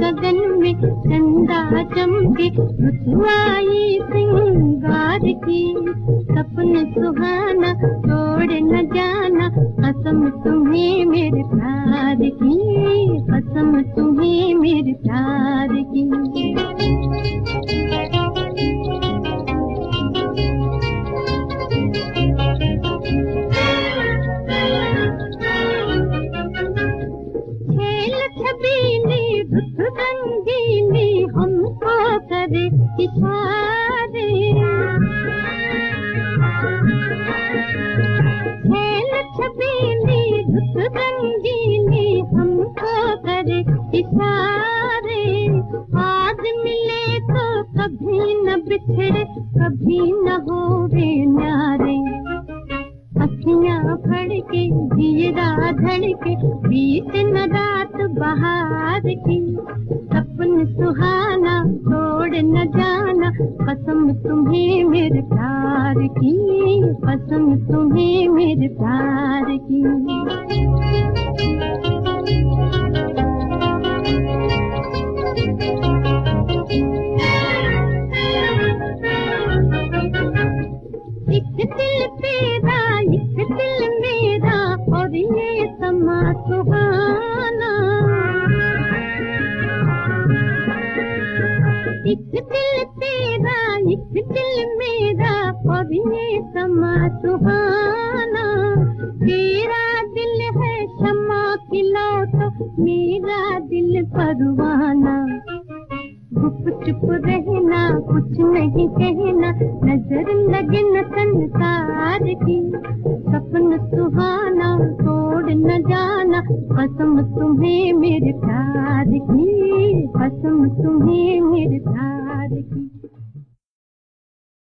गगन में चंदा चमके, रुसवाई सिंगार की। सपन सुहाना छोड़ न जाना, कसम तुम्हें मेरे प्यार की, कसम तुम्हें मेरे प्यार की। खेल छबीली रुत रंगीली हमको करे इशारे, खेल छबीली रुत रंगीली हमको करे इशारे। आज मिले तो कभी न बिछड़े, कभी न होवे न्यारे। अखियाँ फड़के जीरा धड़के, बीत न रात बहार की। सपन सुहाना छोड़ न जाना, कसम तुम्हें मेरे प्यार की, कसम तुम्हें मेरे प्यार की। एक दिल तेरा एक दिल मेरा, और ये समा सुहाना। एक दिल तेरा एक दिल मेरा, और ये समा सुहाना। तेरा दिल है शमा की लौट, मेरा दिल परवाना। गुप चुप रहना कुछ नहीं कहना, नजर लगे न संसार की। सपन सुहाना छोड़ न जाना, कसम तुम्हें मेरे प्यार की, कसम तुम्हें मेरे प्यार की।